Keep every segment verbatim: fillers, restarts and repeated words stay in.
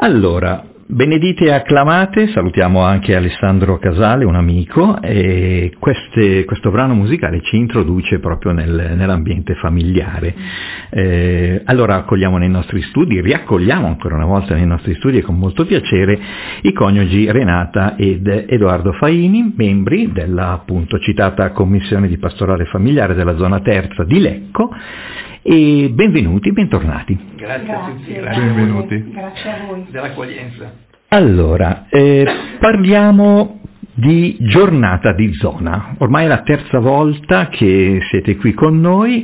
Allora, benedite e acclamate, salutiamo anche Alessandro Casale, un amico, e queste, questo brano musicale ci introduce proprio nel, nell'ambiente familiare. Eh, allora accogliamo nei nostri studi, riaccogliamo ancora una volta nei nostri studi e con molto piacere i coniugi Renata ed Edoardo Faini, membri della appunto citata Commissione di Pastorale Familiare della zona terza di Lecco. E benvenuti, bentornati. Grazie, grazie a tutti, grazie. benvenuti. Grazie a voi. Dell'accoglienza. Allora, eh, parliamo di giornata di zona. Ormai è la terza volta che siete qui con noi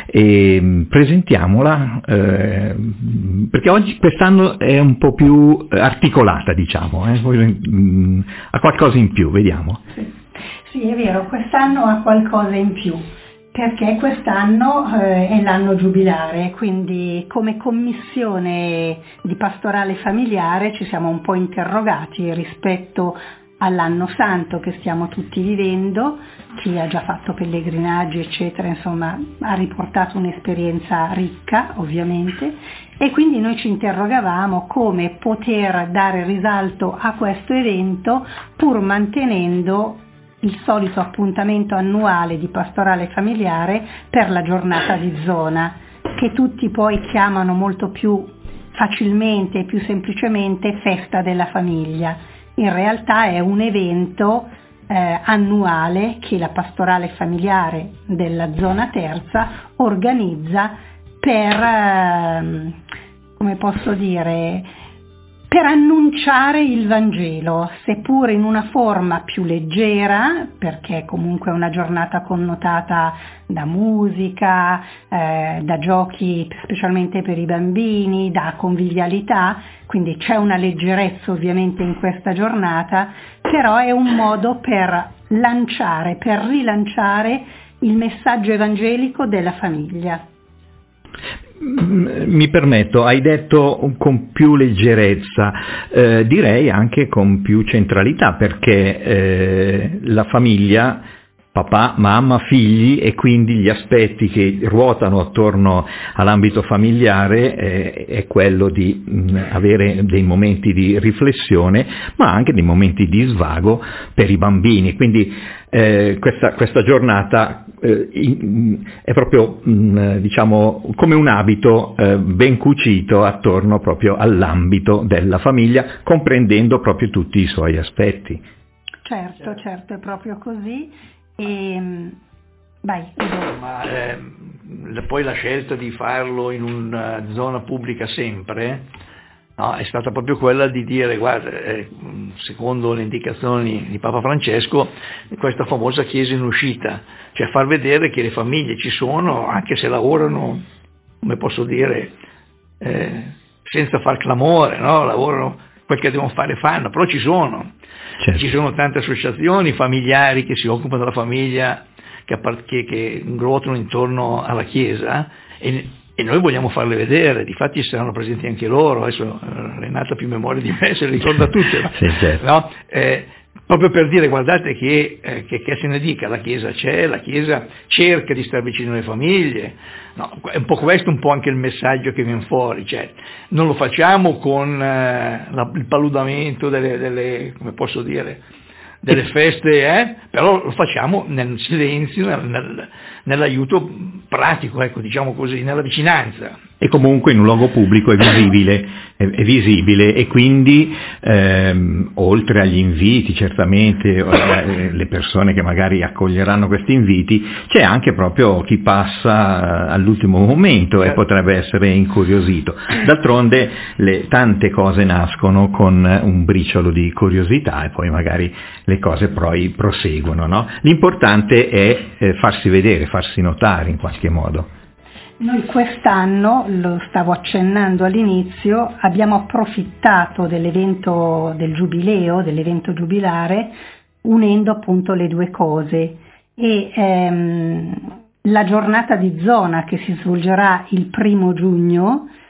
e presentiamola, eh, perché oggi quest'anno è un po' più articolata, diciamo, eh. Voi, mh, ha qualcosa in più, vediamo. Sì. Sì, è vero, quest'anno ha qualcosa in più. Perché quest'anno eh, è l'anno giubilare, quindi come commissione di pastorale familiare ci siamo un po' interrogati rispetto all'anno santo che stiamo tutti vivendo. Chi ha già fatto pellegrinaggi eccetera, insomma ha riportato un'esperienza ricca ovviamente, e quindi noi ci interrogavamo come poter dare risalto a questo evento pur mantenendo il solito appuntamento annuale di pastorale familiare per la giornata di zona, che tutti poi chiamano molto più facilmente e più semplicemente festa della famiglia. In realtà è un evento eh, annuale che la pastorale familiare della zona terza organizza per, eh, come posso dire, per annunciare il Vangelo, seppur in una forma più leggera, perché comunque è una giornata connotata da musica, eh, da giochi specialmente per i bambini, da convivialità, quindi c'è una leggerezza ovviamente in questa giornata, però è un modo per lanciare, per rilanciare il messaggio evangelico della famiglia. Mi permetto, hai detto con più leggerezza, eh, direi anche con più centralità, perché eh, la famiglia, papà, mamma, figli, e quindi gli aspetti che ruotano attorno all'ambito familiare eh, è quello di mh, avere dei momenti di riflessione, ma anche dei momenti di svago per i bambini. Quindi eh, questa, questa giornata eh, in, è proprio mh, diciamo come un abito eh, ben cucito attorno proprio all'ambito della famiglia, comprendendo proprio tutti i suoi aspetti. Certo, certo, è proprio così. E vai. Ma eh, poi la scelta di farlo in una zona pubblica sempre, no, è stata proprio quella di dire, guarda, eh, secondo le indicazioni di Papa Francesco, questa famosa chiesa in uscita, cioè far vedere che le famiglie ci sono, anche se lavorano, come posso dire, eh, senza far clamore, no? Lavorano, quel che devono fare fanno, però ci sono. Certo. Ci sono tante associazioni familiari che si occupano della famiglia, che, che, che ruotano intorno alla Chiesa, e, e noi vogliamo farle vedere. Difatti saranno presenti anche loro. Adesso Renata più memoria di me, se le ricorda tutte, sì, certo. no? eh, proprio per dire, guardate che, eh, che, che se ne dica, la Chiesa c'è, la Chiesa cerca di stare vicino alle famiglie, no, è un po' questo un po' anche il messaggio che viene fuori, cioè non lo facciamo con eh, la, il paludamento delle, delle, come posso dire, delle feste, eh? Però lo facciamo nel silenzio, nel, nel, nell'aiuto pratico, ecco, diciamo così, nella vicinanza. E comunque in un luogo pubblico è visibile, è, è visibile e quindi ehm, oltre agli inviti certamente, eh, le persone che magari accoglieranno questi inviti, c'è anche proprio chi passa all'ultimo momento e potrebbe essere incuriosito. D'altronde le tante cose nascono con un briciolo di curiosità e poi magari le cose poi proseguono, no? L'importante è eh, farsi vedere, farsi notare in qualche modo. Noi quest'anno, lo stavo accennando all'inizio, abbiamo approfittato dell'evento del giubileo, dell'evento giubilare, unendo appunto le due cose. E ehm, la giornata di zona che si svolgerà il primo giugno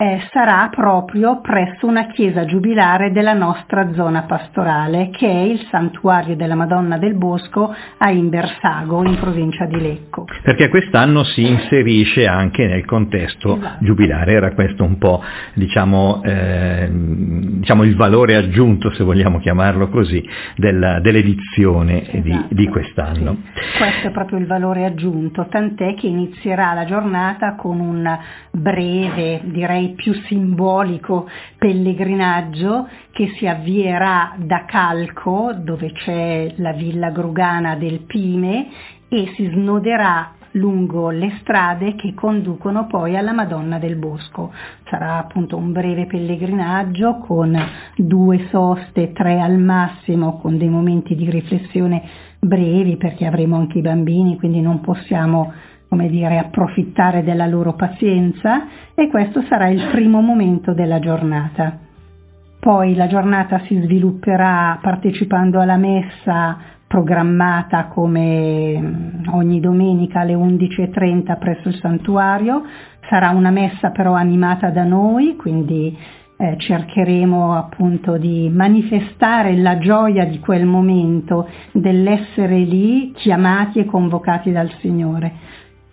eh, sarà proprio presso una chiesa giubilare della nostra zona pastorale, che è il Santuario della Madonna del Bosco a Imbersago, in provincia di Lecco. Perché quest'anno si inserisce anche nel contesto Esatto. giubilare, era questo un po' diciamo, eh, diciamo il valore aggiunto, se vogliamo chiamarlo così, della, dell'edizione Esatto. di, di quest'anno. Sì. Questo è proprio il valore aggiunto, tant'è che inizierà la giornata con un breve, direi più simbolico, pellegrinaggio che si avvierà da Calco, dove c'è la villa Grugana del Pime, e si snoderà lungo le strade che conducono poi alla Madonna del Bosco. Sarà appunto un breve pellegrinaggio con due soste, tre al massimo, con dei momenti di riflessione brevi, perché avremo anche i bambini, quindi non possiamo, come dire, approfittare della loro pazienza, e questo sarà il primo momento della giornata. Poi la giornata si svilupperà partecipando alla messa programmata come ogni domenica alle undici e trenta presso il santuario. Sarà una messa però animata da noi, quindi eh, cercheremo appunto di manifestare la gioia di quel momento, dell'essere lì chiamati e convocati dal Signore.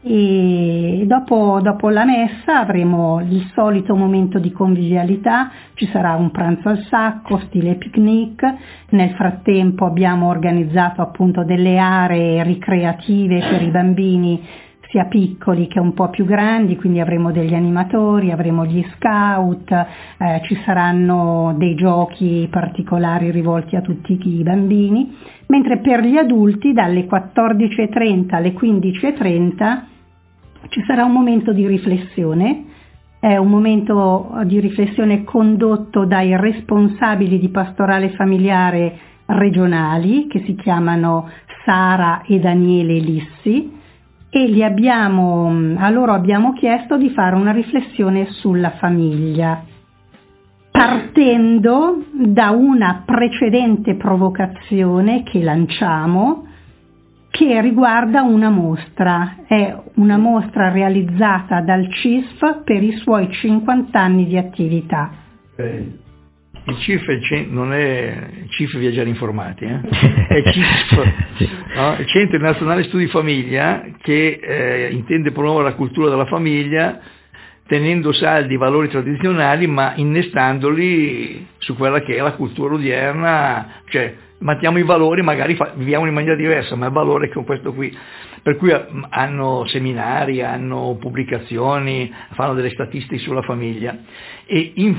E dopo, dopo la messa avremo il solito momento di convivialità, ci sarà un pranzo al sacco, stile picnic. Nel frattempo abbiamo organizzato appunto delle aree ricreative per i bambini, sia piccoli che un po' più grandi, quindi avremo degli animatori, avremo gli scout, eh, ci saranno dei giochi particolari rivolti a tutti i bambini, mentre per gli adulti dalle quattordici e trenta alle quindici e trenta ci sarà un momento di riflessione. È un momento di riflessione condotto dai responsabili di pastorale familiare regionali, che si chiamano Sara e Daniele Lissi, e li abbiamo, a loro abbiamo chiesto di fare una riflessione sulla famiglia, partendo da una precedente provocazione che lanciamo, che riguarda una mostra. È una mostra realizzata dal C I S F per i suoi cinquanta anni di attività. Eh, il C I F è, non è C I F Viaggiare Informati, eh? È C I S F, no? Il Centro Nazionale Studi Famiglia, che eh, intende promuovere la cultura della famiglia tenendo saldi i valori tradizionali ma innestandoli su quella che è la cultura odierna, cioè mantiamo i valori, magari fa, viviamo in maniera diversa, ma il valore è con questo qui. Per cui hanno seminari, hanno pubblicazioni, fanno delle statistiche sulla famiglia. E in,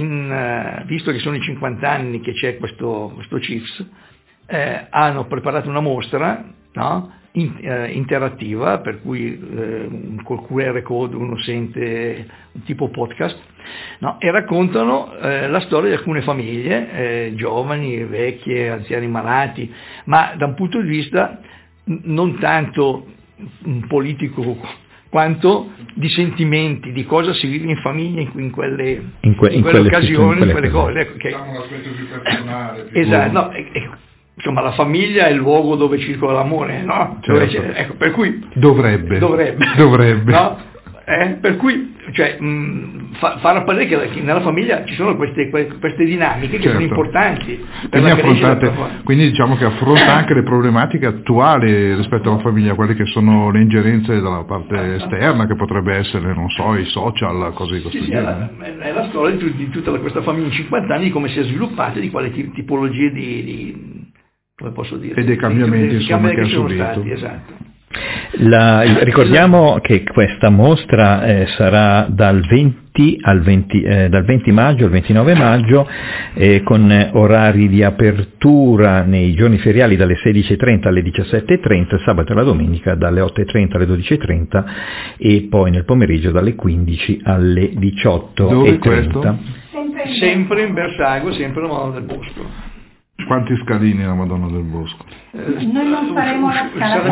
in, visto che sono i cinquanta anni che c'è questo, questo C I F S, eh, hanno preparato una mostra, no? In, eh, interattiva, per cui eh, col Q R code uno sente un tipo podcast, no? E raccontano eh, la storia di alcune famiglie, eh, giovani, vecchie, anziani, malati, ma da un punto di vista n- non tanto un politico quanto di sentimenti, di cosa si vive in famiglia in, in quelle, in que- in quelle, in quelle occasioni, in quelle, in quelle cose. Ecco, che, diciamo un aspetto più personale. Esatto, no, e, e, insomma la famiglia è il luogo dove circola l'amore, no? Certo. Ecco, per cui dovrebbe, dovrebbe, dovrebbe. No? Eh? Per cui, cioè, mh, fa, far apparire che nella famiglia ci sono queste, queste dinamiche che certo. sono importanti. Per quindi, la affrontate, quindi diciamo che affronta anche le problematiche attuali rispetto alla famiglia, quelle che sono le ingerenze dalla parte esterna, che potrebbe essere, non so, i social, cose di questo sì, genere. Sì, è, la, è la storia di, di tutta questa famiglia in cinquanta anni, come si è sviluppata, di quale tipologie di, di come posso dire, e dei cambiamenti, di, di, insomma, che ha sono subito. Stati, esatto. La, ricordiamo che questa mostra eh, sarà dal venti, al venti, eh, dal venti maggio al ventinove maggio, eh, con orari di apertura nei giorni feriali dalle sedici e trenta alle diciassette e trenta, il sabato e la domenica dalle otto e trenta alle dodici e trenta e poi nel pomeriggio dalle quindici alle diciotto e trenta. Sempre in Bersago, sempre la Madonna del Bosco. Quanti scalini la Madonna del Bosco? Noi non faremo la scala,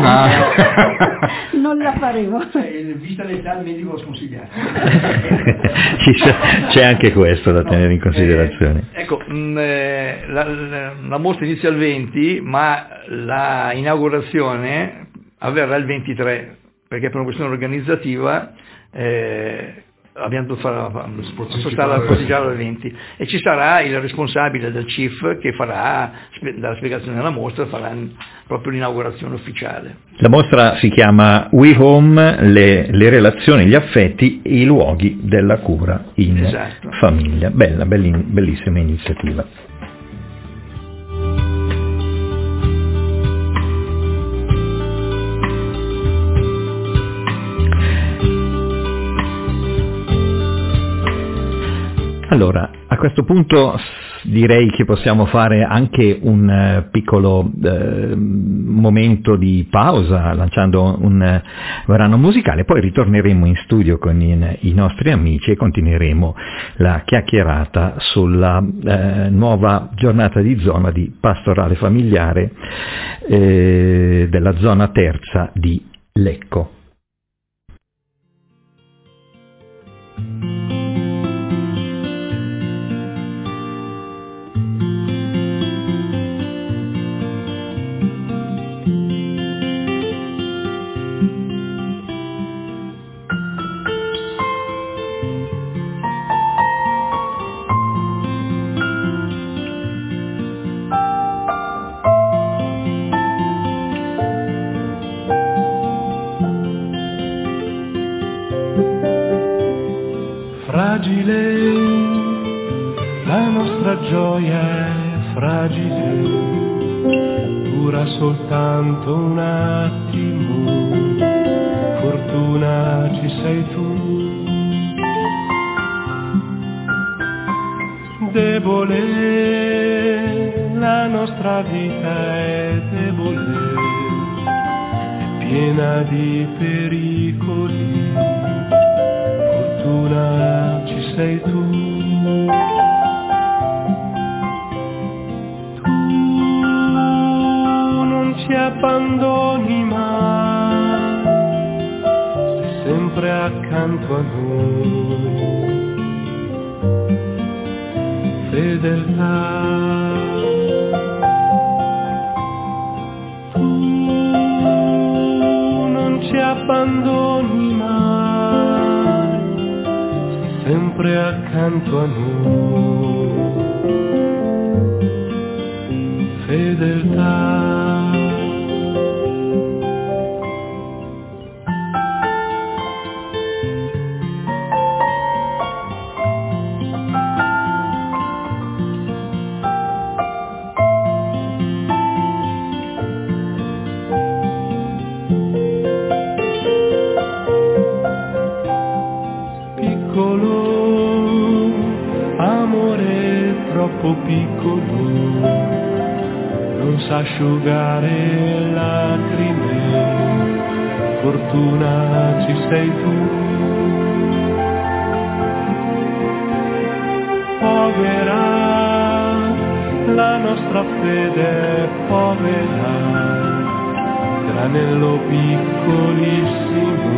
Ah. non la faremo. Vista l'età, il medico lo sconsigliato. C'è anche questo da tenere in considerazione. Eh, ecco, mh, eh, la, la, la mostra inizia il venti, ma la inaugurazione avverrà il ventitré, perché per una questione organizzativa eh, abbiamo dovuto spostare la posticipare eventi, e ci sarà il responsabile del C I F che farà dalla spiegazione della mostra, farà proprio l'inaugurazione ufficiale. La mostra si chiama We Home, le, le relazioni, gli affetti e i luoghi della cura in esatto. famiglia. Bella, bellin, bellissima iniziativa. Allora, a questo punto direi che possiamo fare anche un uh, piccolo uh, momento di pausa, lanciando un uh, brano musicale, poi ritorneremo in studio con in, i nostri amici e continueremo la chiacchierata sulla uh, nuova giornata di zona di pastorale familiare eh, della zona terza di Lecco. Fragile, la nostra gioia è fragile, dura soltanto un attimo, fortuna ci sei tu. Debole, la nostra vita è debole, è piena di pericoli, fortuna ci sei tu. Tu non ci abbandoni mai, sei sempre accanto a noi. Fedeltà, tu non ci abbandoni mai, sei sempre accanto a noi. Fedeltà. Piccolo, non sa asciugare lacrime, fortuna ci sei tu. Povera, la nostra fede è povera, granello piccolissimo,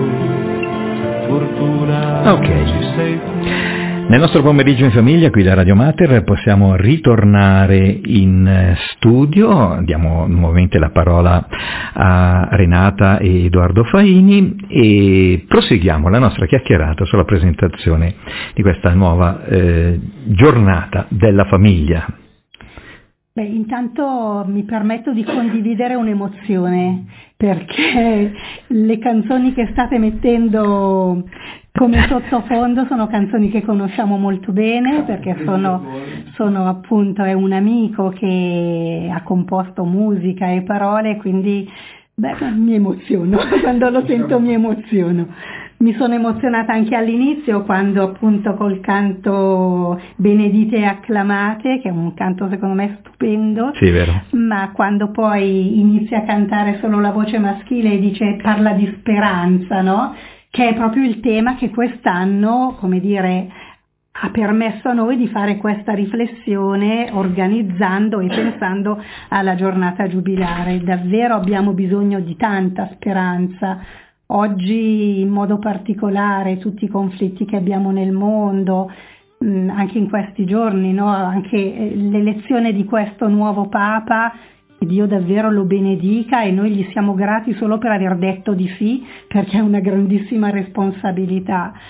fortuna okay. ci sei tu. Nel nostro pomeriggio in famiglia qui da Radio Mater possiamo ritornare in studio, diamo nuovamente la parola a Renata e Edoardo Faini e proseguiamo la nostra chiacchierata sulla presentazione di questa nuova eh, giornata della famiglia. Beh, intanto mi permetto di condividere un'emozione, perché le canzoni che state mettendo come sottofondo sono canzoni che conosciamo molto bene, perché sono, sono appunto è un amico che ha composto musica e parole, quindi beh, mi emoziono, quando lo sento mi emoziono. Mi sono emozionata anche all'inizio quando appunto col canto Benedite e acclamate, che è un canto secondo me stupendo, sì, vero. Ma quando poi inizia a cantare solo la voce maschile e dice parla di speranza, no? Che è proprio il tema che quest'anno, come dire, ha permesso a noi di fare questa riflessione organizzando e pensando alla giornata giubilare. Davvero abbiamo bisogno di tanta speranza. Oggi in modo particolare tutti i conflitti che abbiamo nel mondo, mh, anche in questi giorni, no? Anche l'elezione di questo nuovo Papa, che Dio davvero lo benedica e noi gli siamo grati solo per aver detto di sì, perché è una grandissima responsabilità.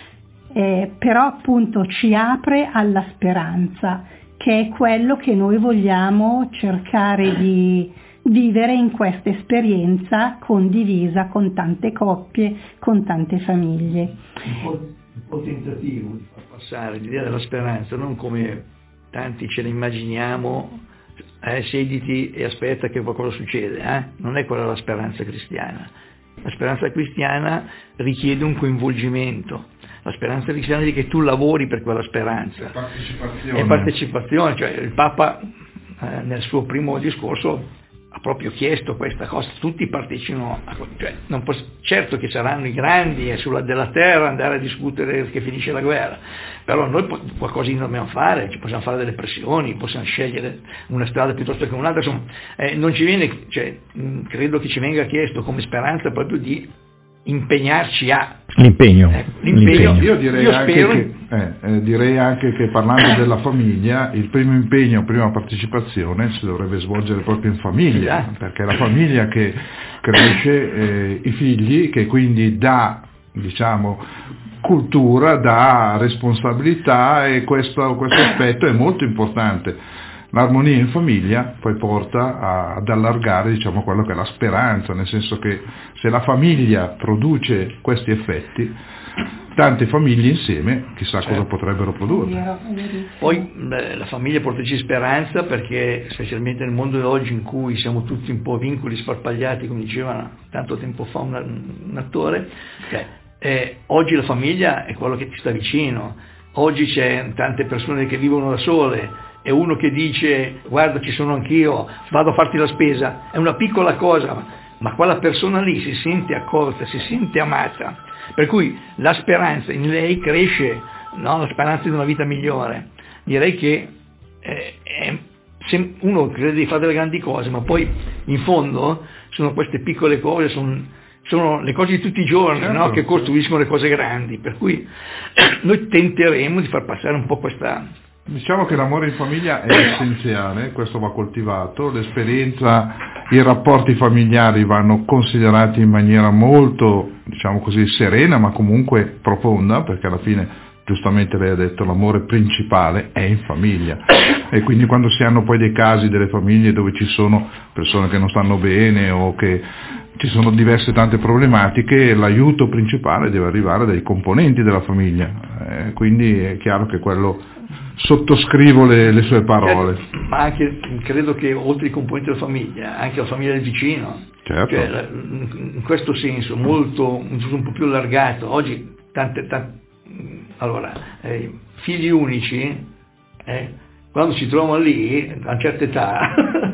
eh, però appunto ci apre alla speranza, che è quello che noi vogliamo cercare di vivere in questa esperienza condivisa con tante coppie, con tante famiglie. Un po', un po' tentativo di far passare l'idea della speranza, non come tanti ce la immaginiamo, eh, sediti e aspetta che qualcosa succede, eh? Non è quella la speranza cristiana. La speranza cristiana richiede un coinvolgimento, la speranza cristiana è che tu lavori per quella speranza. È partecipazione. È partecipazione, cioè il Papa eh, nel suo primo discorso ha proprio chiesto questa cosa, tutti partecipano, a, cioè, non posso, certo che saranno i grandi e sulla della terra andare a discutere che finisce la guerra, però noi po- qualcosa dobbiamo fare, ci possiamo fare delle pressioni, possiamo scegliere una strada piuttosto che un'altra, insomma, eh, non ci viene, cioè, mh, credo che ci venga chiesto come speranza proprio di impegnarci a l'impegno, eh, l'impegno. l'impegno. Io direi, Io anche spero... che, eh, eh, direi anche che parlando della famiglia, il primo impegno, prima partecipazione si dovrebbe svolgere proprio in famiglia, Esatto. perché è la famiglia che cresce eh, i figli, che quindi dà, diciamo, cultura, dà responsabilità, e questo, questo aspetto è molto importante. L'armonia in famiglia poi porta a, ad allargare, diciamo, quello che è la speranza, nel senso che se la famiglia produce questi effetti, tante famiglie insieme chissà certo. cosa potrebbero produrre. Poi beh, la famiglia portaci speranza, perché specialmente nel mondo di oggi in cui siamo tutti un po' vincoli sparpagliati, come diceva tanto tempo fa un, un attore, cioè, eh, oggi la famiglia è quello che ti sta vicino, oggi c'è tante persone che vivono da sole, e uno che dice guarda ci sono anch'io, vado a farti la spesa, è una piccola cosa, ma quella persona lì si sente accolta, si sente amata, per cui la speranza in lei cresce, no? La speranza di una vita migliore. Direi che eh, è, se uno crede di fare delle grandi cose, ma poi in fondo sono queste piccole cose, sono, sono le cose di tutti i giorni, certo, no? Che costruiscono le cose grandi, per cui noi tenteremo di far passare un po' questa... Diciamo che l'amore in famiglia è essenziale, questo va coltivato, l'esperienza, i rapporti familiari vanno considerati in maniera molto, diciamo così, serena, ma comunque profonda, perché alla fine, giustamente lei ha detto, l'amore principale è in famiglia, e quindi quando si hanno poi dei casi, delle famiglie dove ci sono persone che non stanno bene o che ci sono diverse tante problematiche, l'aiuto principale deve arrivare dai componenti della famiglia, eh, quindi è chiaro che quello... sottoscrivo le, le sue parole. Certo, ma anche credo che oltre ai componenti della famiglia, anche la famiglia del vicino, certo. Cioè, in questo senso molto, un po' più allargato. Oggi tante, tante allora, eh, figli unici, eh, quando si trovano lì a una certa età,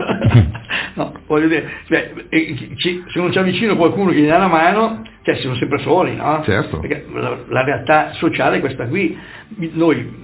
no, voglio dire, cioè, se non c'è vicino qualcuno che gli dà una mano, cioè sono sempre soli, no? Certo. Perché la, la realtà sociale è questa qui. Noi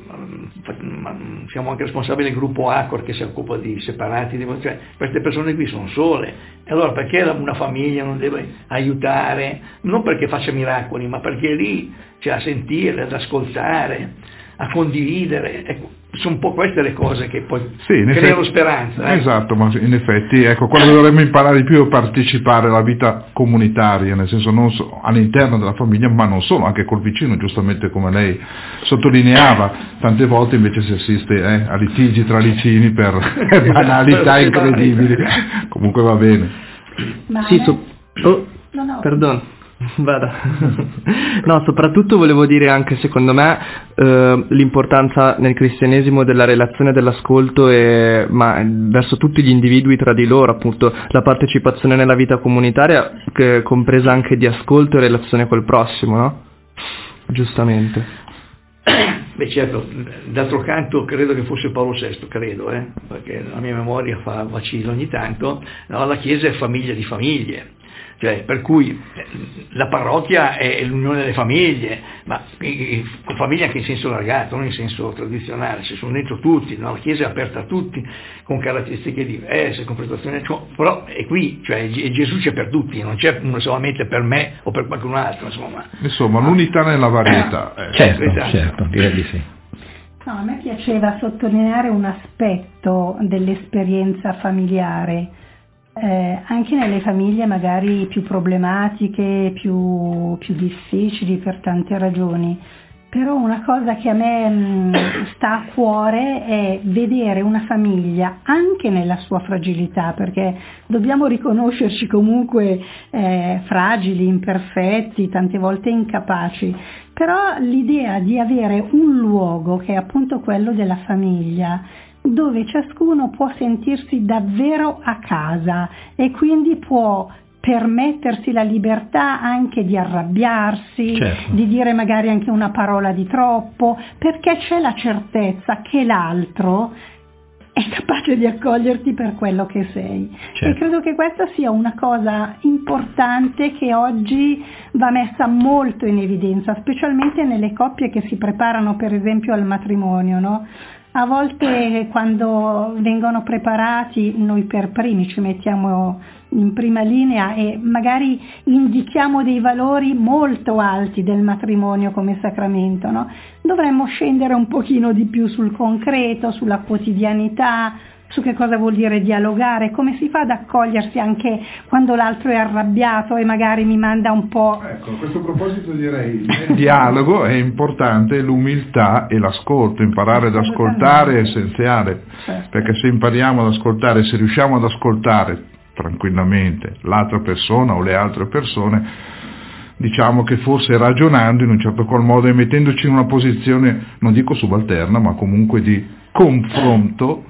siamo anche responsabili del gruppo Accor che si occupa di separati, cioè queste persone qui sono sole, e allora perché una famiglia non deve aiutare, non perché faccia miracoli, ma perché è lì c'è a sentire, ad ascoltare, a condividere, ecco, sono un po' queste le cose che poi sì, creano effetti, speranza. Eh? Esatto, ma in effetti ecco, quello che dovremmo imparare di più è partecipare alla vita comunitaria, nel senso non so, all'interno della famiglia, ma non solo, anche col vicino, giustamente come lei sottolineava, tante volte invece si assiste eh, a litigi tra vicini per banalità incredibili, comunque va bene. Ma sì, so- oh, no, no. Perdono. Vada. No, soprattutto volevo dire anche, secondo me, eh, l'importanza nel cristianesimo della relazione dell'ascolto, e, ma verso tutti gli individui tra di loro, appunto la partecipazione nella vita comunitaria, che, compresa anche di ascolto e relazione col prossimo, no? Giustamente. Beh certo, d'altro canto credo che fosse Paolo sesto, credo, eh, perché la mia memoria fa vacillo ogni tanto, no, la Chiesa è famiglia di famiglie. Cioè, per cui la parrocchia è l'unione delle famiglie, ma con famiglia anche in senso allargato, non in senso tradizionale, ci sono dentro tutti, no? La Chiesa è aperta a tutti, con caratteristiche diverse, con prestazioni, però è qui, cioè Gesù c'è per tutti, non c'è solamente per me o per qualcun altro, insomma. Insomma, l'unità nella varietà. Eh. Certo, esatto. certo, direi di sì. No, a me piaceva sottolineare un aspetto dell'esperienza familiare. Eh, anche nelle famiglie magari più problematiche, più, più difficili per tante ragioni, però una cosa che a me mh, sta a cuore è vedere una famiglia anche nella sua fragilità, perché dobbiamo riconoscerci comunque eh, fragili, imperfetti, tante volte incapaci, però l'idea di avere un luogo che è appunto quello della famiglia, dove ciascuno può sentirsi davvero a casa e quindi può permettersi la libertà anche di arrabbiarsi, certo, di dire magari anche una parola di troppo, perché c'è la certezza che l'altro è capace di accoglierti per quello che sei. Certo. E credo che questa sia una cosa importante che oggi va messa molto in evidenza, specialmente nelle coppie che si preparano per esempio al matrimonio, no? A volte quando vengono preparati noi per primi ci mettiamo in prima linea e magari indichiamo dei valori molto alti del matrimonio come sacramento, no? Dovremmo scendere un pochino di più sul concreto, sulla quotidianità, su che cosa vuol dire dialogare, come si fa ad accogliersi anche quando l'altro è arrabbiato e magari mi manda un po'... Ecco, a questo proposito direi nel dialogo è importante l'umiltà e l'ascolto, imparare ad ascoltare è essenziale, certo, perché se impariamo ad ascoltare, se riusciamo ad ascoltare tranquillamente l'altra persona o le altre persone, diciamo che forse ragionando in un certo qual modo e mettendoci in una posizione, non dico subalterna, ma comunque di confronto,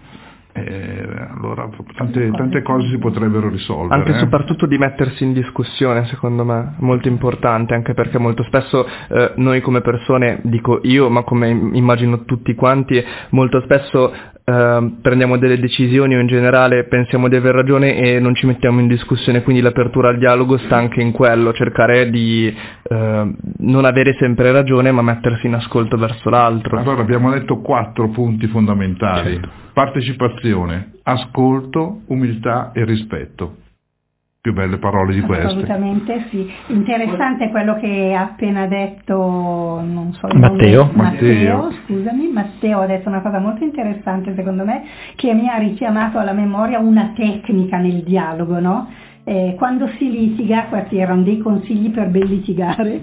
Eh, allora tante, tante cose si potrebbero risolvere. Anche e eh? soprattutto di mettersi in discussione, secondo me, molto importante, anche perché molto spesso eh, noi come persone, dico io, ma come immagino tutti quanti, molto spesso eh, prendiamo delle decisioni o in generale pensiamo di aver ragione e non ci mettiamo in discussione, quindi l'apertura al dialogo sta anche in quello, cercare di eh, non avere sempre ragione ma mettersi in ascolto verso l'altro. Allora abbiamo detto quattro punti fondamentali. Certo. Partecipazione, ascolto, umiltà e rispetto. Più belle parole di queste. Assolutamente sì. Interessante quello che ha appena detto, non so, Matteo. Matteo. Matteo, scusami, Matteo ha detto una cosa molto interessante secondo me, che mi ha richiamato alla memoria una tecnica nel dialogo, no? Eh, quando si litiga, questi erano dei consigli per ben litigare,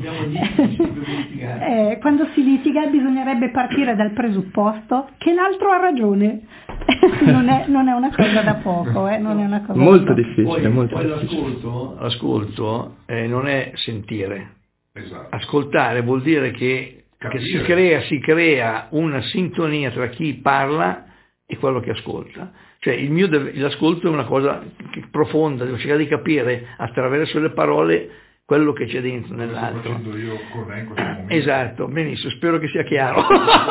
eh, quando si litiga bisognerebbe partire dal presupposto che l'altro ha ragione. non, è, non è una cosa da poco, eh, non è una cosa molto da difficile. Poi, molto poi difficile. l'ascolto, l'ascolto eh, non è sentire. Esatto. Ascoltare vuol dire che, che si crea, si crea una sintonia tra chi parla e quello che ascolta. Cioè il mio l'ascolto è una cosa profonda, devo cercare di capire attraverso le parole quello che c'è dentro nell'altro. Sto facendo io con lei in questo momento. Esatto, benissimo, spero che sia chiaro.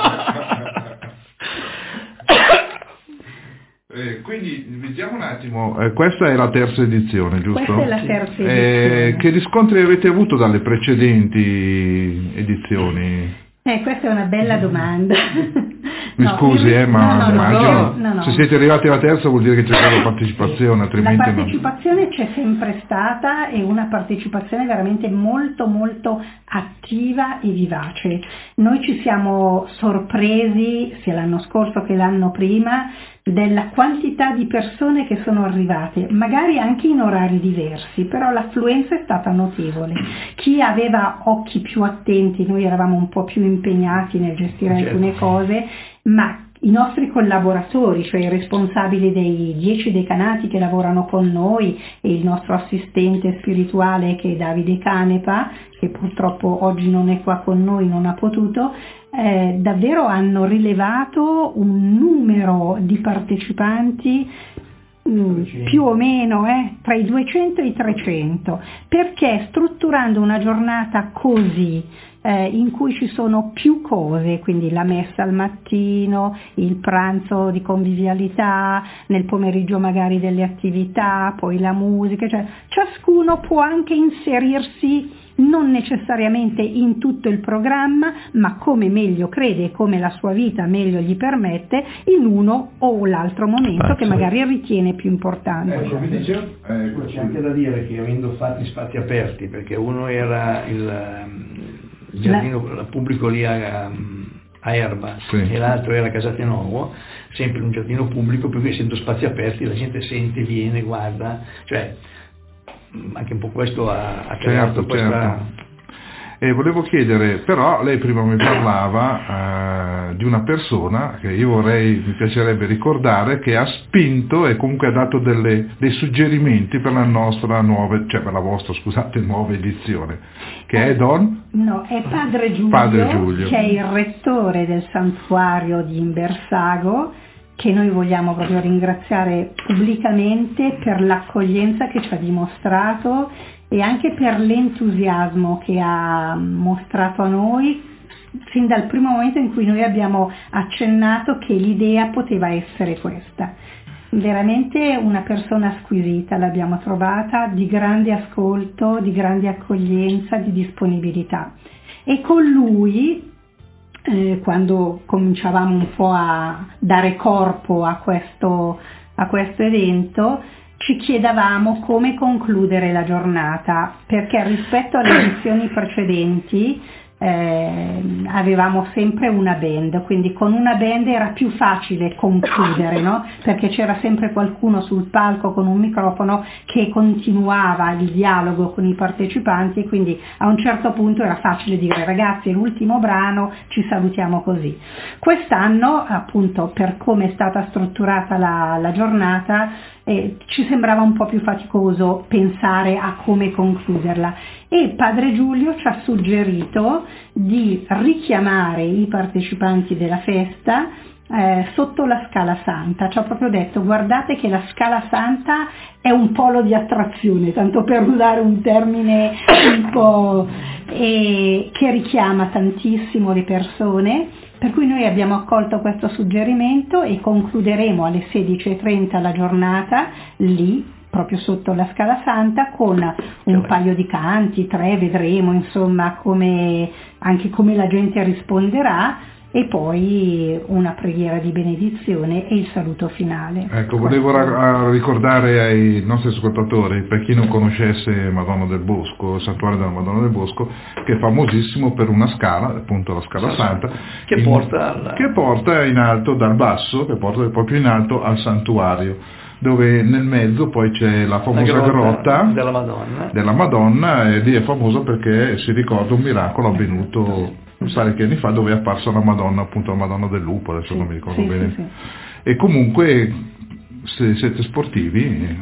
eh, quindi vediamo un attimo, eh, questa è la terza edizione, giusto? Questa è la terza edizione. Eh, che riscontri avete avuto dalle precedenti edizioni? Eh, questa è una bella domanda. Mi no, scusi, io... eh, ma no, no, immagino, no, no. se siete arrivati alla terza vuol dire che c'è stata partecipazione, altrimenti la partecipazione non... c'è sempre stata e una partecipazione veramente molto molto attiva e vivace. Noi ci siamo sorpresi sia l'anno scorso che l'anno prima della quantità di persone che sono arrivate, magari anche in orari diversi, però l'affluenza è stata notevole. Chi aveva occhi più attenti, noi eravamo un po' più impegnati nel gestire certo. alcune cose, ma i nostri collaboratori, cioè i responsabili dei dieci decanati che lavorano con noi e il nostro assistente spirituale che è Davide Canepa, che purtroppo oggi non è qua con noi, non ha potuto, eh, davvero hanno rilevato un numero di partecipanti mh, più o meno eh, tra i duecento e i trecento, perché strutturando una giornata così, Eh, in cui ci sono più cose, quindi la messa al mattino, il pranzo di convivialità, nel pomeriggio magari delle attività, poi la musica, cioè ciascuno può anche inserirsi non necessariamente in tutto il programma, ma come meglio crede e come la sua vita meglio gli permette, in uno o l'altro momento ah, che sì. magari ritiene più importante. Ecco, vi dicevo, eh, c'è anche da dire che avendo fatto spazi aperti, perché uno era il il giardino la... pubblico lì a, a Erba sì. e l'altro era a Casate Nuovo, sempre un giardino pubblico, perché essendo spazi aperti la gente sente, viene, guarda, cioè anche un po' questo ha, ha creato certo, questa... certo. E volevo chiedere, però lei prima mi parlava eh, di una persona che io vorrei, mi piacerebbe ricordare, che ha spinto e comunque ha dato delle, dei suggerimenti per la nostra nuova, cioè per la vostra, scusate, nuova edizione, che è Don? No, è Padre Giulio, Padre Giulio, che è il rettore del santuario di Imbersago, che noi vogliamo proprio ringraziare pubblicamente per l'accoglienza che ci ha dimostrato e anche per l'entusiasmo che ha mostrato a noi fin dal primo momento in cui noi abbiamo accennato che l'idea poteva essere questa. Veramente una persona squisita l'abbiamo trovata, di grande ascolto, di grande accoglienza, di disponibilità. E con lui, eh, quando cominciavamo un po' a dare corpo a questo, a questo evento, ci chiedevamo come concludere la giornata, perché rispetto alle edizioni precedenti eh, avevamo sempre una band, quindi con una band era più facile concludere, no? Perché c'era sempre qualcuno sul palco con un microfono che continuava il dialogo con i partecipanti e quindi a un certo punto era facile dire ragazzi è l'ultimo brano, ci salutiamo così. Quest'anno appunto per come è stata strutturata la, la giornata eh, ci sembrava un po' più faticoso pensare a come concluderla e Padre Giulio ci ha suggerito di richiamare i partecipanti della festa eh, sotto la Scala Santa. Ci ha proprio detto guardate che la Scala Santa è un polo di attrazione, tanto per usare un termine un po' eh, che richiama tantissimo le persone, per cui noi abbiamo accolto questo suggerimento e concluderemo alle sedici e trenta la giornata lì proprio sotto la Scala Santa con un paio di canti, tre, vedremo insomma come, anche come la gente risponderà e poi una preghiera di benedizione e il saluto finale. Ecco, volevo ra- ricordare ai nostri ascoltatori, per chi non conoscesse Madonna del Bosco, il santuario della Madonna del Bosco, che è famosissimo per una scala, appunto la Scala Santa, che, in, porta alla... che porta in alto dal basso, che porta proprio in alto al santuario, dove nel mezzo poi c'è la famosa la grotta, grotta della Madonna. della Madonna, e lì è famosa perché si ricorda un miracolo avvenuto parecchi anni fa dove è apparsa la Madonna, appunto la Madonna del Lupo, adesso sì, non mi ricordo sì, bene. Sì, sì. E comunque se siete sportivi,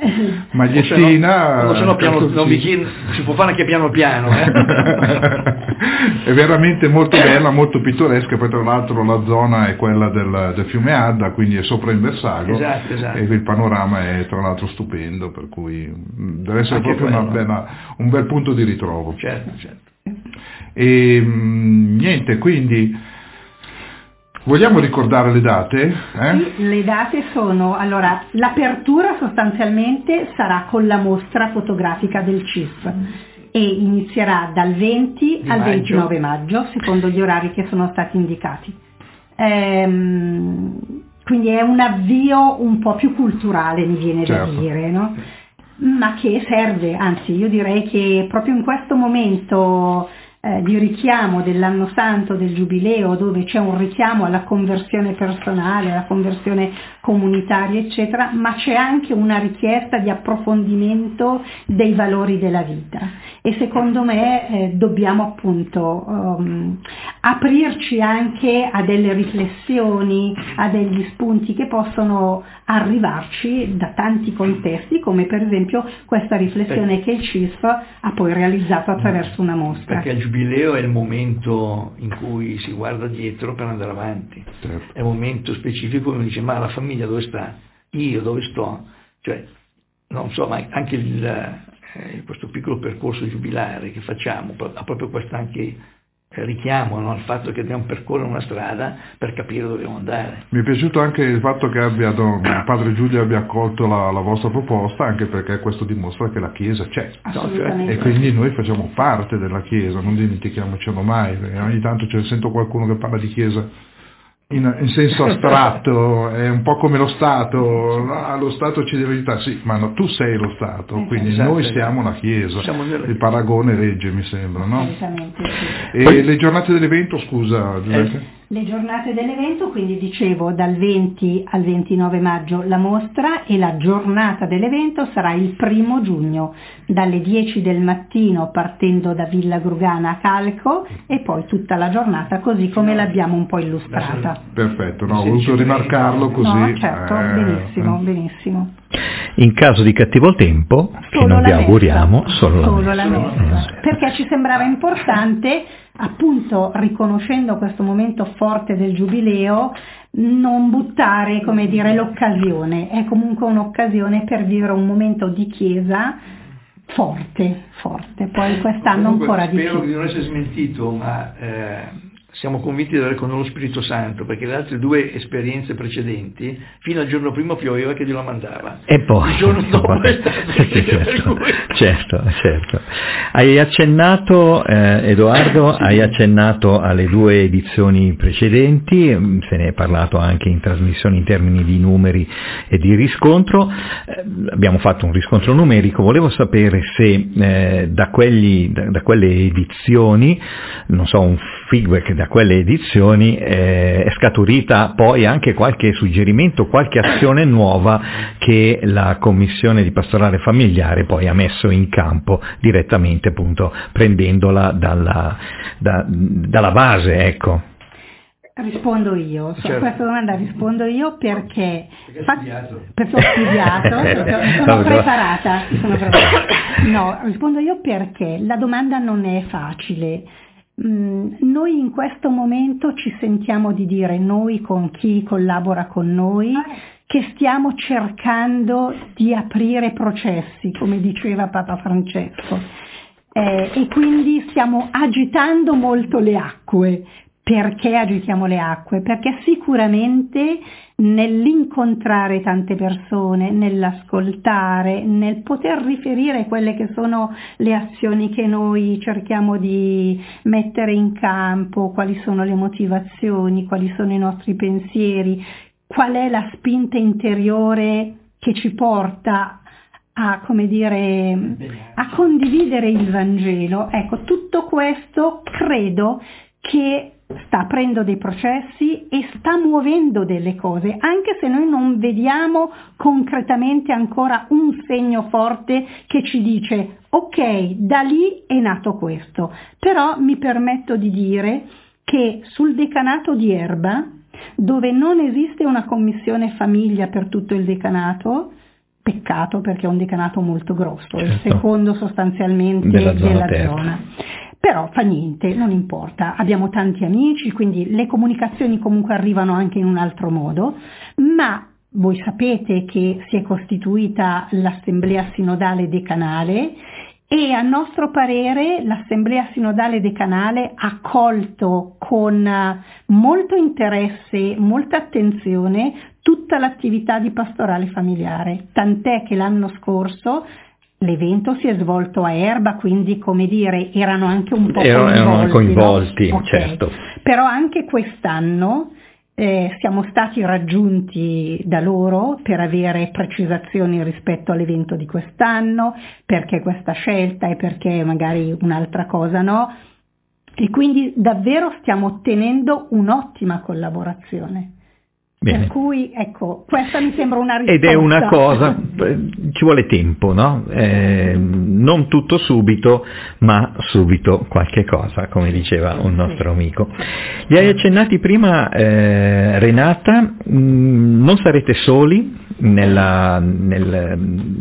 magliettina, o se no, piano, non vi chiedo, si può fare anche piano piano. Eh? È veramente molto bella, molto pittoresca, poi tra l'altro la zona è quella del, del fiume Adda, quindi è sopra Imbersago, esatto, esatto. E il panorama è tra l'altro stupendo, per cui deve essere anche proprio una bella, un bel punto di ritrovo. Certo, certo. E mh, niente, quindi vogliamo ricordare le date? Eh? Sì, le date sono, allora, l'apertura sostanzialmente sarà con la mostra fotografica del C I S e inizierà dal venti di al maggio. ventinove maggio, secondo gli orari che sono stati indicati. Ehm, quindi è un avvio un po' più culturale, mi viene certo. da dire, no? Ma che serve, anzi io direi che proprio in questo momento Eh, di richiamo dell'anno santo, del giubileo, dove c'è un richiamo alla conversione personale, alla conversione comunitaria, eccetera, ma c'è anche una richiesta di approfondimento dei valori della vita. E secondo me eh, dobbiamo appunto um, aprirci anche a delle riflessioni, a degli spunti che possono arrivarci da tanti contesti, come per esempio questa riflessione che il C I S F ha poi realizzato attraverso una mostra. Perché il giubileo è il momento in cui si guarda dietro per andare avanti, certo. È un momento specifico dove dice ma la famiglia dove sta? Io dove sto? Cioè, non so, ma anche il, eh, questo piccolo percorso giubilare che facciamo ha proprio questo anche richiamo, no? Al fatto che dobbiamo percorrere una strada per capire dove dobbiamo andare. Mi è piaciuto anche il fatto che abbia, Padre Giulio abbia accolto la, la vostra proposta, anche perché questo dimostra che la Chiesa c'è, Assolutamente. E quindi noi facciamo parte della Chiesa, non dimentichiamocelo mai, perché ogni tanto ce ne sento qualcuno che parla di Chiesa in, in senso astratto, è un po' come lo Stato, no, lo Stato ci deve aiutare, sì, ma no, tu sei lo Stato, quindi esatto, noi esatto. siamo la Chiesa, siamo il paragone regge mi sembra, no? Assolutamente, sì. E Poi, le giornate dell'evento, scusa Giuseppe? Eh, Le giornate dell'evento, quindi dicevo dal venti al ventinove maggio la mostra, e la giornata dell'evento sarà il primo giugno dalle dieci del mattino partendo da Villa Grugana a Calco, e poi tutta la giornata così come l'abbiamo un po' illustrata. Perfetto, no, ho voluto rimarcarlo così. No, certo, eh, benissimo, benissimo. In caso di cattivo tempo, che Solo non vi la messa. auguriamo, solo, Solo la la messa. messa, perché ci sembrava importante, appunto riconoscendo questo momento forte del giubileo, non buttare, come dire, l'occasione. È comunque un'occasione per vivere un momento di chiesa forte, forte. Poi quest'anno Comunque, ancora di spero più. di non essere smentito, ma eh, siamo convinti di avere con noi lo Spirito Santo, perché le altre due esperienze precedenti, fino al giorno primo pioveva che Dio la mandava. E poi, il giorno dopo è stato sì, certo, per cui... certo, certo. Hai accennato, eh, Edoardo, hai accennato alle due edizioni precedenti, se ne è parlato anche in trasmissione in termini di numeri e di riscontro. Eh, abbiamo fatto un riscontro numerico, volevo sapere se eh, da, quelli, da, da quelle edizioni, non so, un feedback da quelle edizioni eh, è scaturita poi anche qualche suggerimento, qualche azione nuova che la Commissione di Pastorale Familiare poi ha messo in campo direttamente, appunto prendendola dalla, da, dalla base, ecco. Rispondo io, su Certo. questa domanda rispondo io perché, Perché fa- hai studiato. perché ho studiato, perché sono preparata, sono preparata. No, rispondo io perché la domanda non è facile. Mm, noi in questo momento ci sentiamo di dire, noi con chi collabora con noi, che stiamo cercando di aprire processi, come diceva Papa Francesco, eh, e quindi stiamo agitando molto le acque. Perché agitiamo le acque? Perché sicuramente nell'incontrare tante persone, nell'ascoltare, nel poter riferire quelle che sono le azioni che noi cerchiamo di mettere in campo, quali sono le motivazioni, quali sono i nostri pensieri, qual è la spinta interiore che ci porta a, come dire, a condividere il Vangelo. Ecco, tutto questo credo che sta aprendo dei processi e sta muovendo delle cose, anche se noi non vediamo concretamente ancora un segno forte che ci dice ok, da lì è nato questo. Però mi permetto di dire che sul decanato di Erba, dove non esiste una commissione famiglia per tutto il decanato, peccato perché è un decanato molto grosso, è il Certo. secondo sostanzialmente Della zona della terza. zona. Però fa niente, non importa, abbiamo tanti amici, quindi le comunicazioni comunque arrivano anche in un altro modo, ma voi sapete che si è costituita l'Assemblea Sinodale Decanale e a nostro parere l'Assemblea Sinodale Decanale ha colto con molto interesse, molta attenzione tutta l'attività di pastorale familiare, tant'è che l'anno scorso l'evento si è svolto a Erba, quindi come dire erano anche un po' Erano, coinvolti, erano coinvolti, no? Okay. certo. Però anche quest'anno eh, siamo stati raggiunti da loro per avere precisazioni rispetto all'evento di quest'anno, perché questa scelta e perché magari un'altra cosa no, e quindi davvero stiamo ottenendo un'ottima collaborazione. Bene. Per cui, ecco, questa mi sembra una risposta. Ed è una cosa, ci vuole tempo, no? Eh, non tutto subito, ma subito qualche cosa, come diceva un nostro amico. Gli hai accennati prima, eh, Renata, mh, non sarete soli nella, nel,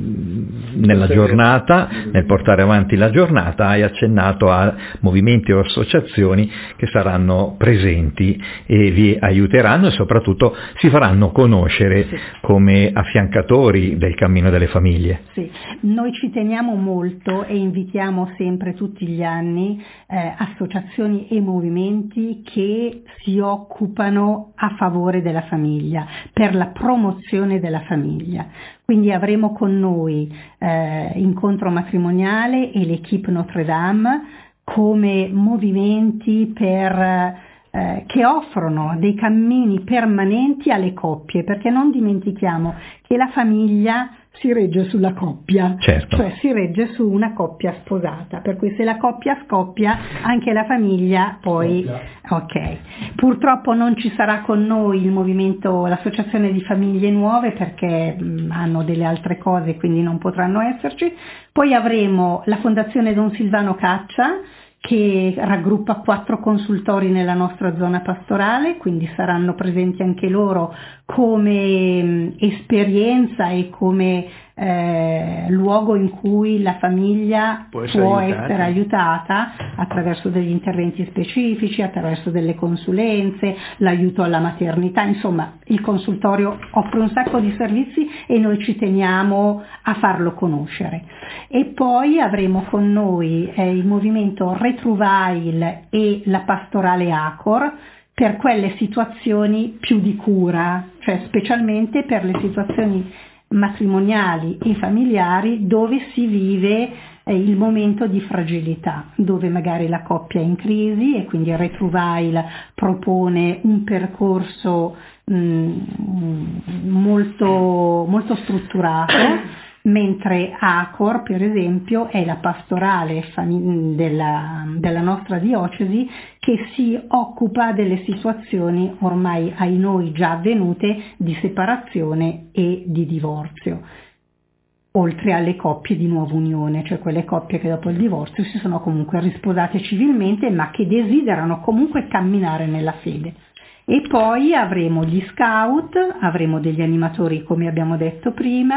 nella giornata, nel portare avanti la giornata, hai accennato a movimenti o associazioni che saranno presenti e vi aiuteranno e soprattutto si faranno conoscere sì. come affiancatori del cammino delle famiglie. Sì, noi ci teniamo molto e invitiamo sempre tutti gli anni eh, associazioni e movimenti che si occupano a favore della famiglia, per la promozione della famiglia. Quindi avremo con noi eh, Incontro Matrimoniale e l'Equipe Notre Dame come movimenti per Eh, che offrono dei cammini permanenti alle coppie, perché non dimentichiamo che la famiglia si regge sulla coppia, certo. Cioè si regge su una coppia sposata, per cui se la coppia scoppia anche la famiglia poi ok. Purtroppo non ci sarà con noi il movimento, l'associazione di famiglie nuove, perché mh, hanno delle altre cose, quindi non potranno esserci. Poi avremo la Fondazione Don Silvano Caccia, che raggruppa quattro consultori nella nostra zona pastorale, quindi saranno presenti anche loro come mh, esperienza e come eh, luogo in cui la famiglia può, essere, può aiutata. essere aiutata attraverso degli interventi specifici, attraverso delle consulenze, l'aiuto alla maternità, insomma il consultorio offre un sacco di servizi e noi ci teniamo a farlo conoscere. E poi avremo con noi eh, il movimento Retrouvail e la pastorale Acor, per quelle situazioni più di cura, cioè specialmente per le situazioni matrimoniali e familiari dove si vive eh, il momento di fragilità, dove magari la coppia è in crisi e quindi il Retrouvail propone un percorso mh, molto, molto strutturato, mentre Acor, per esempio, è la pastorale della, della nostra diocesi che si occupa delle situazioni ormai ai noi già avvenute di separazione e di divorzio, oltre alle coppie di nuova unione, cioè quelle coppie che dopo il divorzio si sono comunque risposate civilmente ma che desiderano comunque camminare nella fede. E poi avremo gli scout, avremo degli animatori come abbiamo detto prima,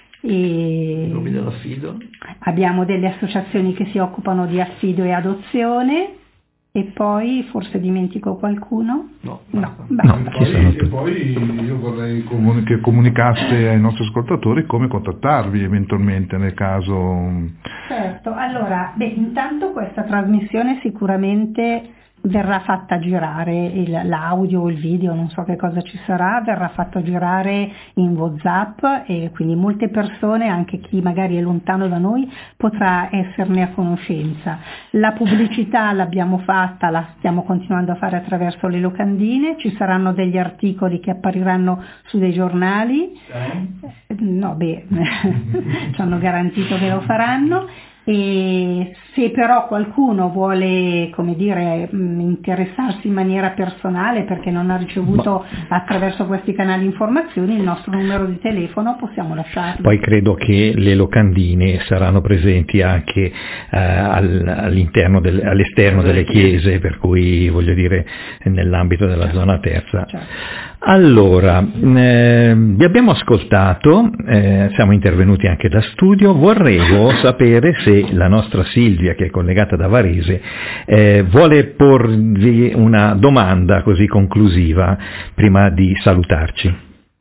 e abbiamo delle associazioni che si occupano di affido e adozione, e poi forse dimentico qualcuno? No, no, no poi, e poi io vorrei comuni- che comunicaste ai nostri ascoltatori come contattarvi eventualmente nel caso. Certo, allora, beh, intanto questa trasmissione sicuramente verrà fatta girare, il, l'audio o il video, non so che cosa ci sarà, verrà fatto girare in WhatsApp e quindi molte persone, anche chi magari è lontano da noi, potrà esserne a conoscenza. La pubblicità l'abbiamo fatta, la stiamo continuando a fare attraverso le locandine, ci saranno degli articoli che appariranno su dei giornali, eh? no beh, ci hanno garantito che lo faranno. E se però qualcuno vuole, come dire, interessarsi in maniera personale perché non ha ricevuto Ma... attraverso questi canali informazioni, il nostro numero di telefono possiamo lasciarlo. Poi credo che le locandine saranno presenti anche eh, all'interno del, all'esterno delle chiese, per cui voglio dire nell'ambito della zona terza. Certo. Allora, eh, vi abbiamo ascoltato, eh, siamo intervenuti anche da studio, vorrevo sapere se la nostra Silvia, che è collegata da Varese, eh, vuole porvi una domanda così conclusiva prima di salutarci.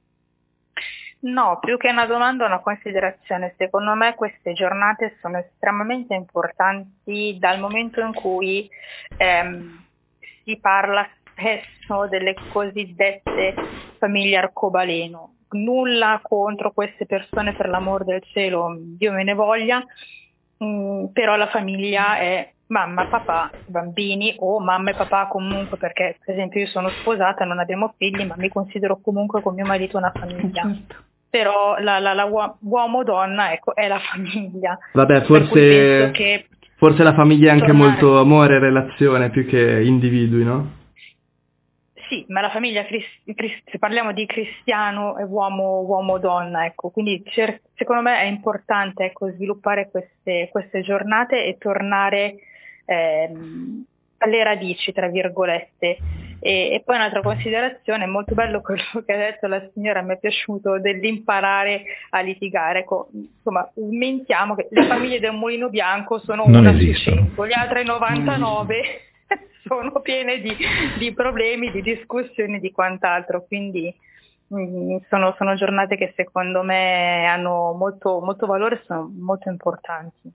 No, più che una domanda, una considerazione. Secondo me queste giornate sono estremamente importanti dal momento in cui ehm, si parla spesso delle cosiddette famiglie arcobaleno. Nulla contro queste persone, per l'amor del cielo, Dio me ne voglia, mh, però la famiglia è mamma, papà, bambini, o mamma e papà comunque, perché per esempio io sono sposata, non abbiamo figli, ma mi considero comunque con mio marito una famiglia. Però la, la, la uomo-donna, ecco, è la famiglia. Vabbè, forse, che forse la famiglia è anche tornare... molto amore e relazione più che individui, no? Sì, ma la famiglia, se parliamo di cristiano e uomo, uomo-donna, ecco, quindi cer- secondo me è importante, ecco, sviluppare queste, queste giornate e tornare ehm, alle radici, tra virgolette. E, e poi un'altra considerazione, è molto bello quello che ha detto la signora, mi è piaciuto, dell'imparare a litigare. Ecco, insomma, mentiamo che le famiglie del Mulino Bianco sono non una esistono. su cento, le altre novantanove sono piene di, di problemi, di discussioni, di quant'altro, quindi mh, sono, sono giornate che secondo me hanno molto, molto valore e sono molto importanti.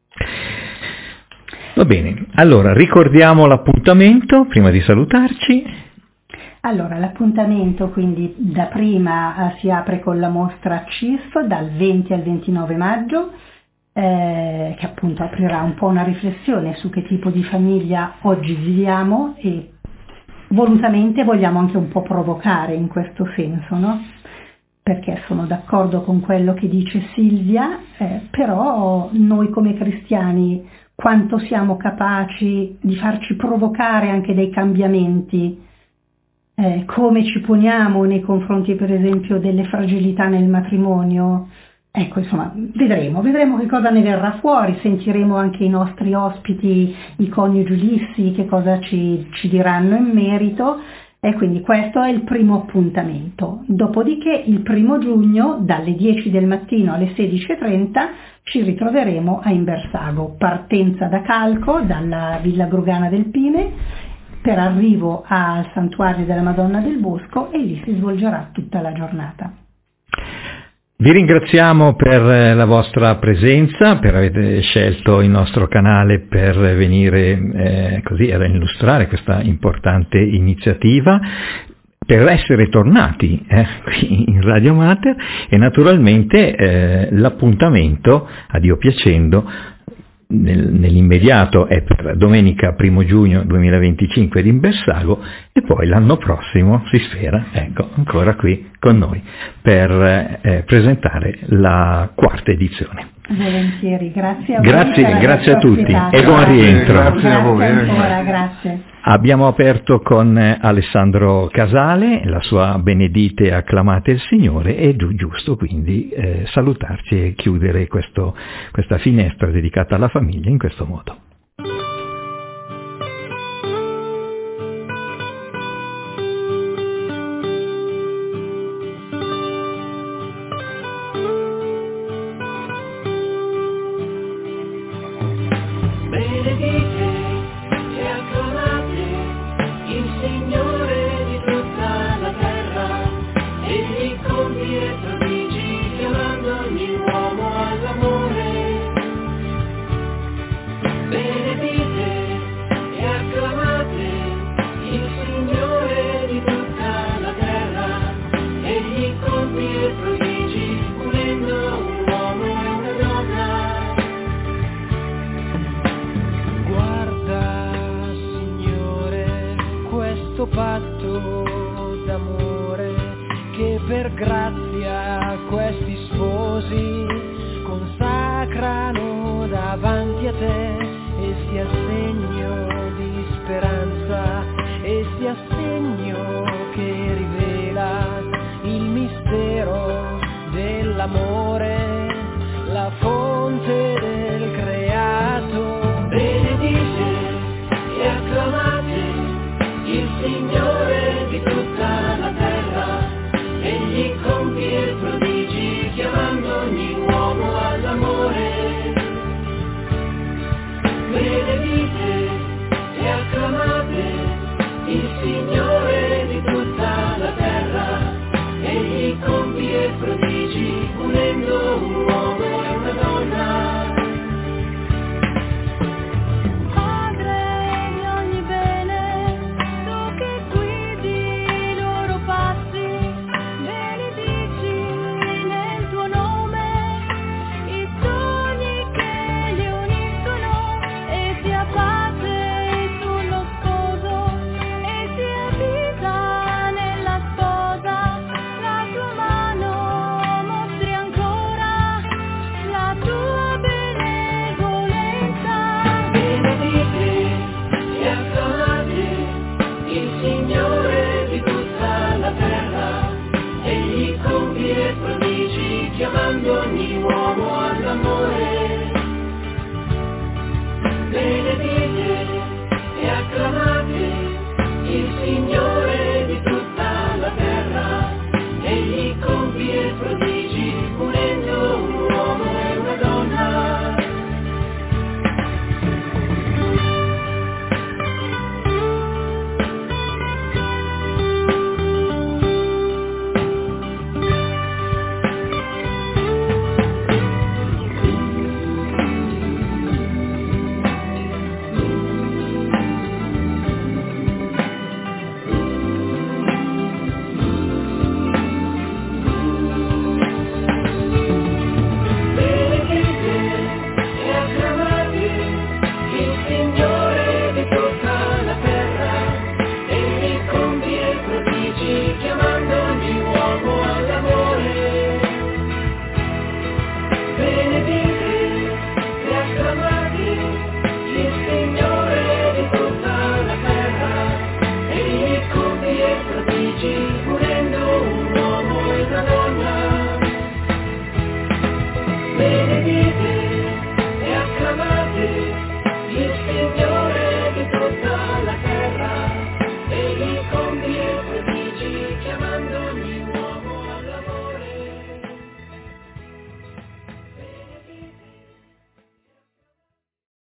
Va bene, allora ricordiamo l'appuntamento prima di salutarci. Allora, l'appuntamento quindi da prima eh, si apre con la mostra C I S F dal venti al ventinove maggio, Eh, che appunto aprirà un po' una riflessione su che tipo di famiglia oggi viviamo e volutamente vogliamo anche un po' provocare in questo senso, no? perché sono d'accordo con quello che dice Silvia, eh, però noi come cristiani quanto siamo capaci di farci provocare anche dei cambiamenti, eh, come ci poniamo nei confronti per esempio delle fragilità nel matrimonio. Ecco, insomma, vedremo, vedremo che cosa ne verrà fuori, sentiremo anche i nostri ospiti, i coniugi Lissi, che cosa ci, ci diranno in merito, e quindi questo è il primo appuntamento. Dopodiché il primo giugno dalle dieci del mattino alle sedici e trenta ci ritroveremo a Imbersago, partenza da Calco, dalla Villa Grugana del Pime, per arrivo al Santuario della Madonna del Bosco, e lì si svolgerà tutta la giornata. Vi ringraziamo per la vostra presenza, per aver scelto il nostro canale per venire eh, così ad illustrare questa importante iniziativa, per essere tornati eh, qui in Radio Mater, e naturalmente eh, l'appuntamento, a Dio piacendo, Nel, nell'immediato è per domenica primo giugno duemilaventicinque ad Imbersago, e poi l'anno prossimo si spera, ecco, ancora qui con noi per eh, presentare la quarta edizione. Volentieri, grazie a voi. Grazie, grazie a tutti ospitata. e buon rientro. Grazie a voi. Grazie ancora, grazie. Abbiamo aperto con Alessandro Casale, la sua Benedite e acclamate il Signore, e giù giusto quindi eh, salutarci e chiudere questo, questa finestra dedicata alla famiglia in questo modo. patto d'amore che per grazia questo